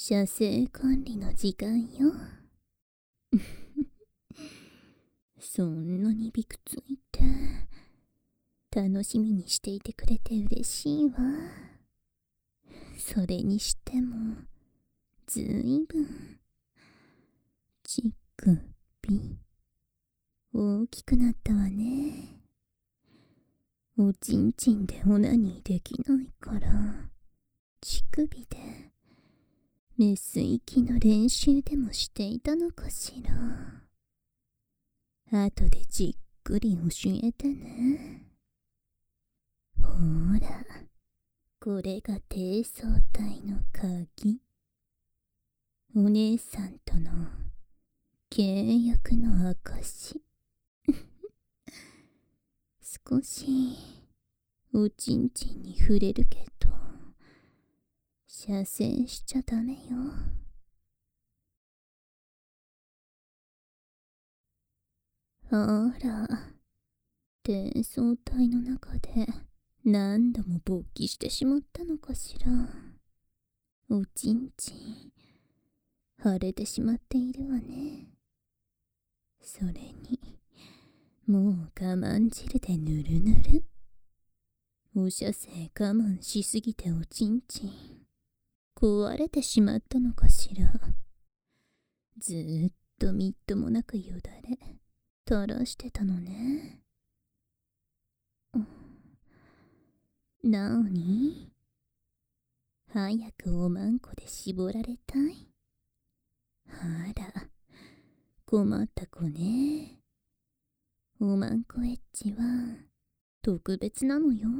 射精管理の時間よ。そんなにびくついて楽しみにしていてくれて嬉しいわ。それにしてもずいぶん乳首大きくなったわね。おちんちんでオナニーできないから乳首でメス息の練習でもしていたのかしら。後でじっくり教えてね。ほら、これが低層体の鍵。お姉さんとの契約の証。少しおちんちんに触れるけど射精しちゃダメよ。あら、低層体の中で何度も勃起してしまったのかしら。おちんちん腫れてしまっているわね。それにもう我慢汁でぬるぬる。お射精我慢しすぎておちんちん壊れてしまったのかしら。ずーっとみっともなくよだれ垂らしてたのね。なおに早くおまんこで絞られたい。あら、困った子ね。おまんこエッチは特別なのよ。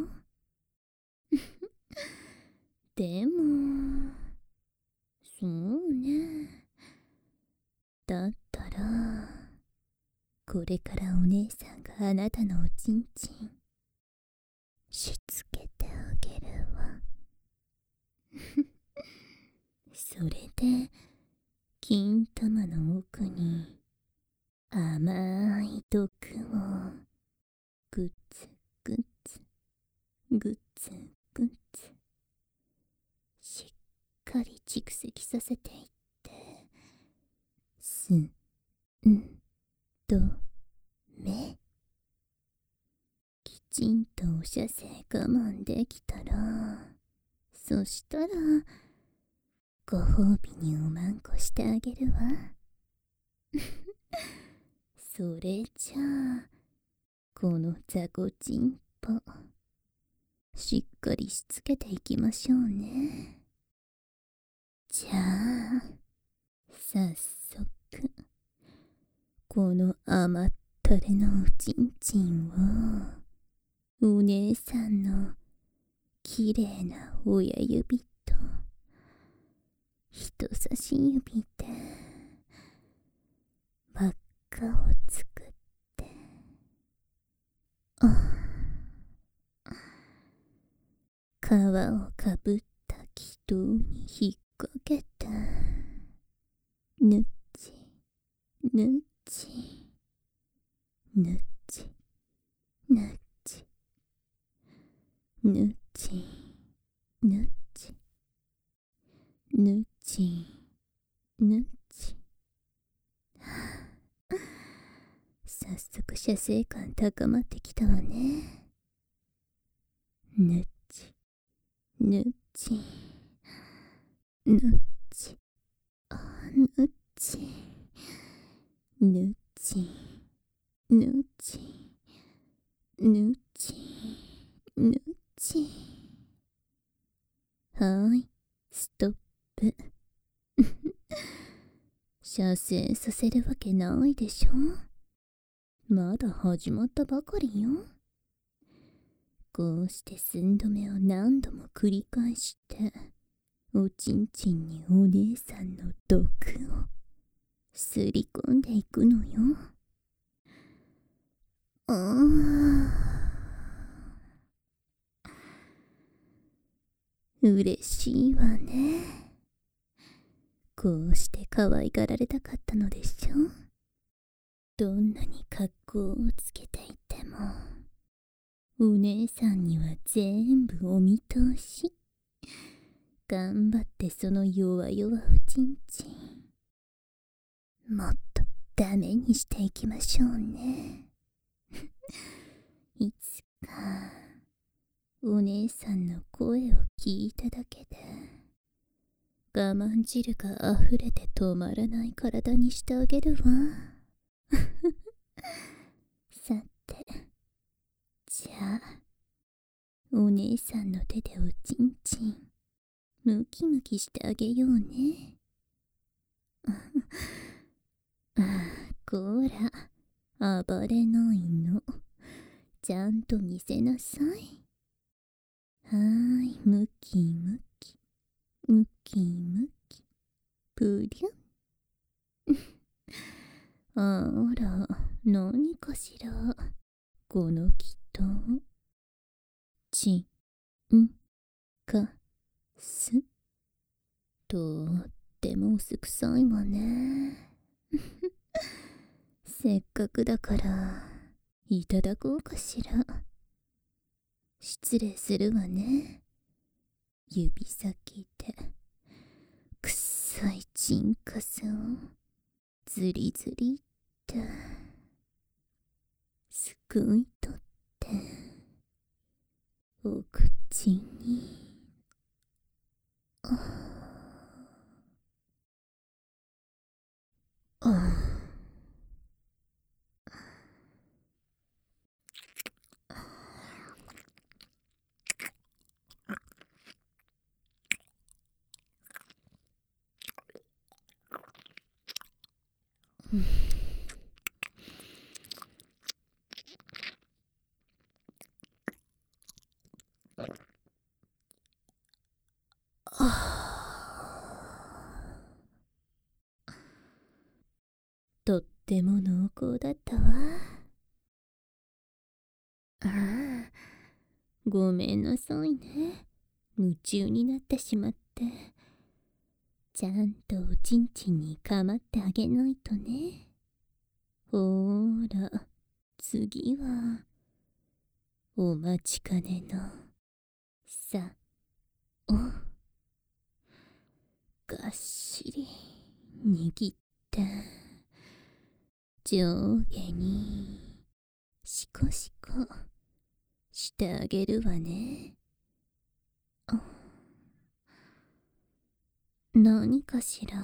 でもそうね。だったらこれからお姉さんがあなたのおちんちんしつけてあげるわ。それで金玉の奥に甘い毒をグツグツグツグツしっかり蓄積させていってすんとめ。きちんとお射精我慢できたら、そしたらご褒美におまんこしてあげるわ。それじゃあこの雑魚ちんぽしっかりしつけていきましょうね。じゃあ早速この甘ったれのおちんちんをお姉さんのきれいな親指と人差し指で輪っかを作って、皮をかぶった気筒に引っ掛けてぬっちぬっちぬっちぬっちぬっちぬっちぬっちぬっち。早速射精感高まってきたわね。ぬっちぬっちぬっちぬっちぬっちぬっちぬっちぬっち。はーい、ストップ。射精させるわけないでしょ。まだ始まったばかりよ。こうして寸止めを何度も繰り返しておちんちんにお姉さんの毒をすり込んでいくのよ。嬉しいわね。こうして可愛がられたかったのでしょ。どんなに格好をつけていてもお姉さんには全部お見通し。 頑張ってその弱々おちんちん、もっとダメにしていきましょうね。いつか、お姉さんの声を聞いただけで、我慢汁が溢れて止まらない体にしてあげるわ。さて、じゃあ、お姉さんの手でおちんちん、ムキムキしてあげようね。こら、暴れないの。ちゃんと見せなさい。はーい、ムキムキ、ムキムキ、ぷりゅん。あら、何かしら、この祈祷。ちんかす。とってもうすくさいわね。せっかくだからいただこうかしら。失礼するわね。指先でくっさいチンカスをズリズリってすくい取ってお口に。とっても濃厚だったわ。ああ、ごめんなさいね。夢中になってしまって。ちゃんとおちんちんにかまってあげないとね。ほーら、次は、お待ちかねの、さ、お、がっしり、握って、上下に、シコシコ、してあげるわね。何かしら、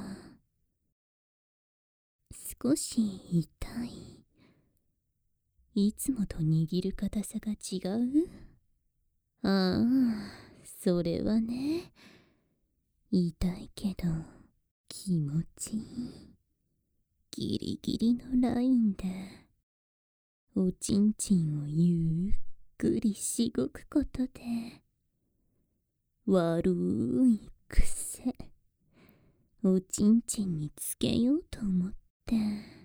少し痛い。いつもと握る硬さが違う？ああ、それはね、痛いけど気持ちいい。ギリギリのラインで、おちんちんをゆっくりしごくことで、悪い癖、おちんちんにつけようと思って。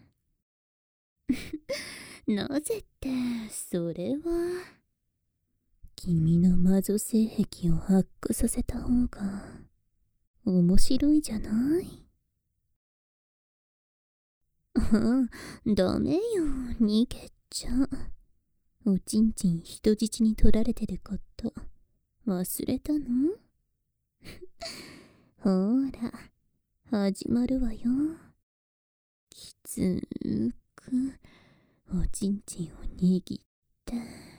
なぜって、それは、君の魔女性癖を発揮させた方が、面白いじゃない？ダメよ、逃げちゃ。おちんちん人質に取られてること、忘れたの？ほーら、始まるわよ。きつーく、おちんちんを握って、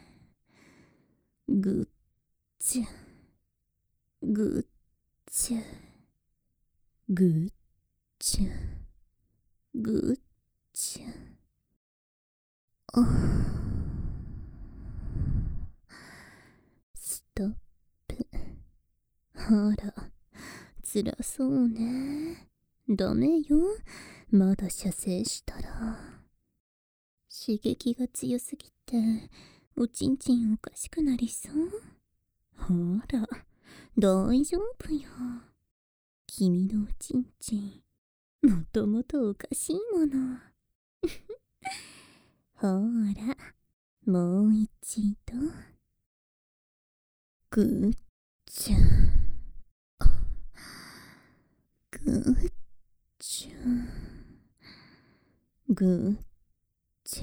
ぐっちゃ、ぐっちゃ、ぐっちゃ、ぐっちゃ。ストップ。ほら、辛そうね。ダメよ。まだ射精したら。刺激が強すぎて、おちんちんおかしくなりそう。ほら、大丈夫よ。君のおちんちん、もともとおかしいもの。ほら、もう一度。ぐっちゃ。ぐっちゃ。ぐっちゃ。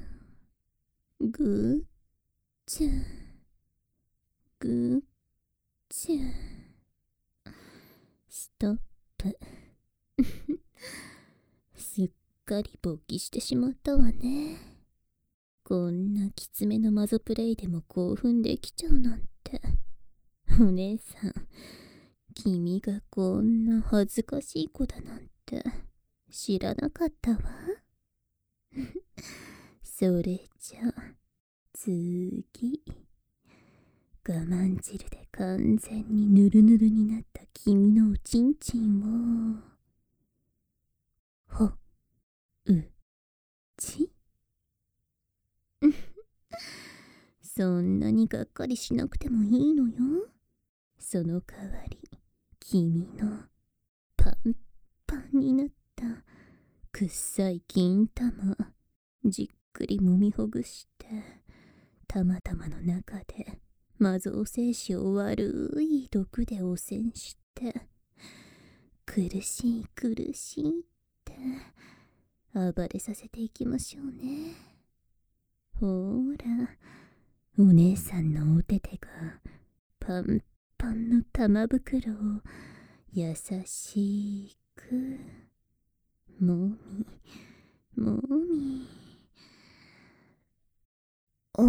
ぐっちゃ。ぐっちゃ。 トップ。すっかり勃起してしまったわね。こんなきつめのマゾプレイでも興奮できちゃうなんて。お姉さん、君がこんな恥ずかしい子だなんて知らなかったわ。それじゃあ次、我慢汁で完全にヌルヌルになった君のおちんちんをほうちそんなにがっかりしなくてもいいのよ。その代わり君のパンパンになったくっさい金玉じっくりもみほぐしてたまたまの中で魔造精子を悪い毒で汚染して苦しい苦しいって暴れさせていきましょうね。ほら、お姉さんのお手手がパンパンの玉袋を優しくもみもみお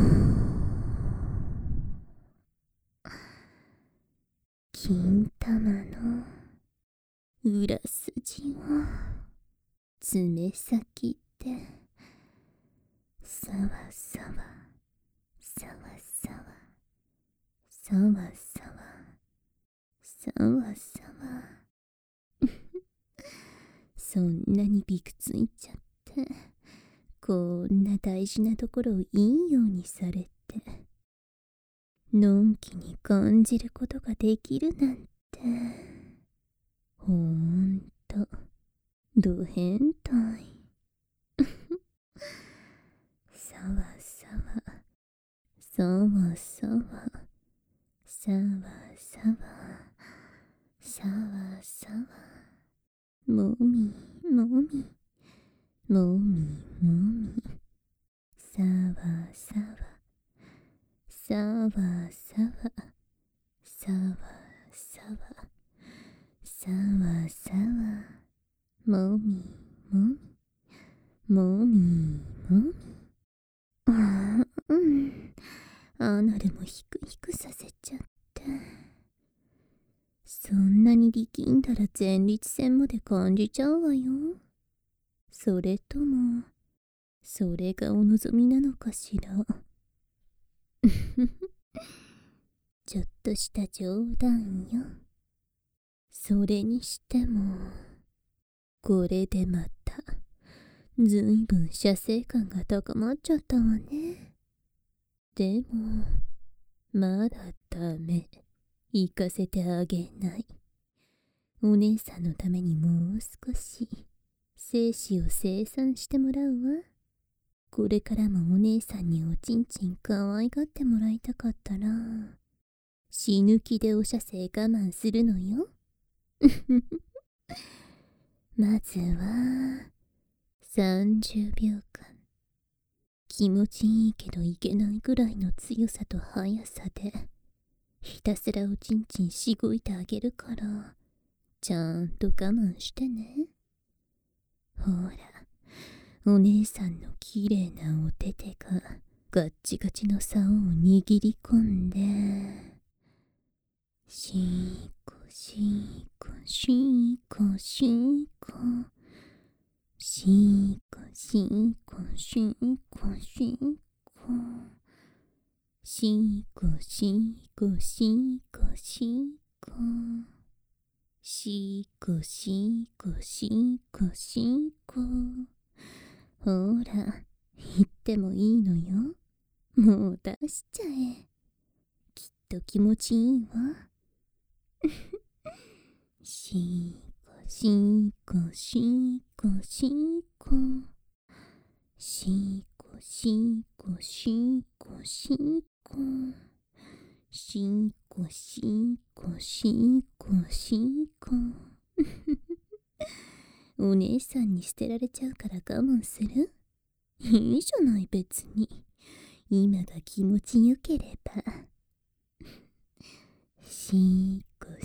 金玉の裏筋を爪先でさわさわさわさわさわさわさわさわそんなにびくついちゃってこんな大事なところをいいようにされてのんきに感じることができるなんてほんとど変態さわさわさわさわさわさわさわさわもみもみもみもみさわさわさわさわさわさわさわさわもみもみもみもみアナルもヒクヒクさせちゃってそんなに力んだら前立腺まで感じちゃうわよ。それともそれがお望みなのかしら。ちょっとした冗談よ。それにしてもこれでまたずいぶん射精感が高まっちゃったわね。でもまだダメ。行かせてあげない。お姉さんのためにもう少し精子を生産してもらうわ。これからもお姉さんにおちんちん可愛がってもらいたかったら死ぬ気でお射精我慢するのよ。まずは30秒間気持ちいいけどいけないぐらいの強さと速さでひたすらおちんちんしごいてあげるからちゃんと我慢してね。ほらお姉さんのきれいなお手手がガッチガチの竿を握り込んでしーこしーこしーこしーこしーこしーこしーこしーこしーこしーこしーこしーこしーこしーこしーこしーこほら言ってもいいのよ。もう出しちゃえ。きっと気持ちいいわ。しーこしーこしーこしーこしーこしーこしーこしーこしーこしーこしーこしーこお姉さんに捨てられちゃうから我慢する？いいじゃない別に。今が気持ちよければ。しーこ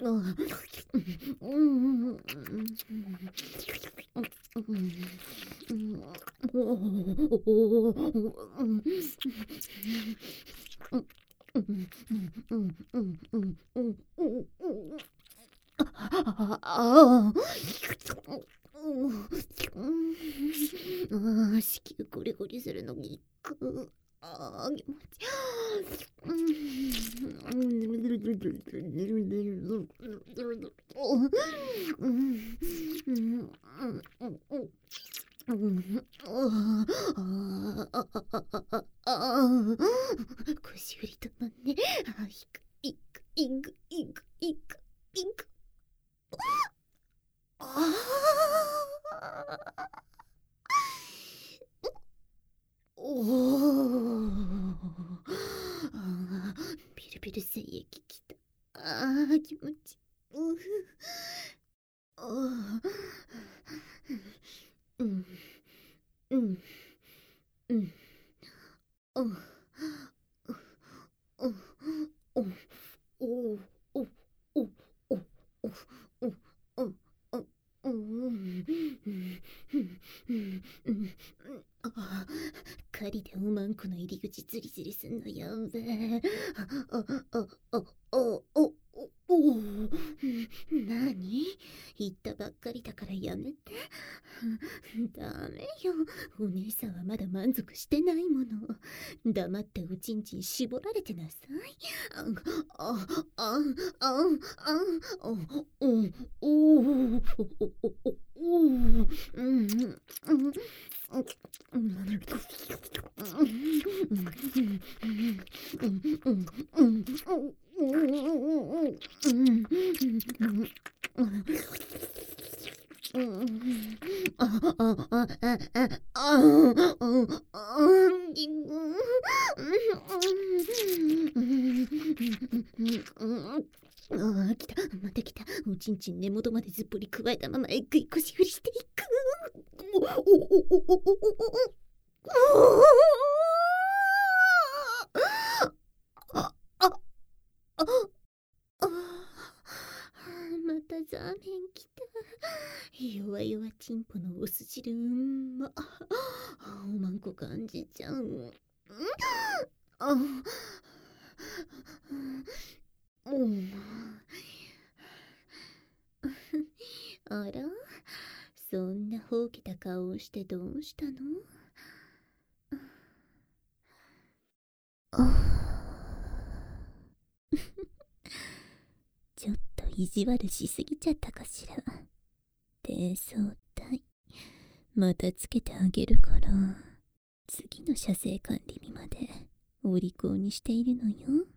子宮ゴリゴリするのにく。気持ち。腰振りとまんね。いく。ビルビル精液きた。気持ち。狩りでおまんこの入り口ズリズリすんのやべえ。なに？言ったばっかりだからやめて。ダメよ。お姉さんはまだ満足してないもの。黙っておちんちん絞られてなさい。来た、また来た。おちんちん根元までずっぽり加えたままえぐい腰振りしていく。またザーメンきた。弱々チンポのおす汁おまんこ感じちゃう。あら、そんなほうけた顔をしてどうしたの？ちょっと意地悪しすぎちゃったかしら。低層体またつけてあげるから、次の射精管理日までお利口にしているのよ。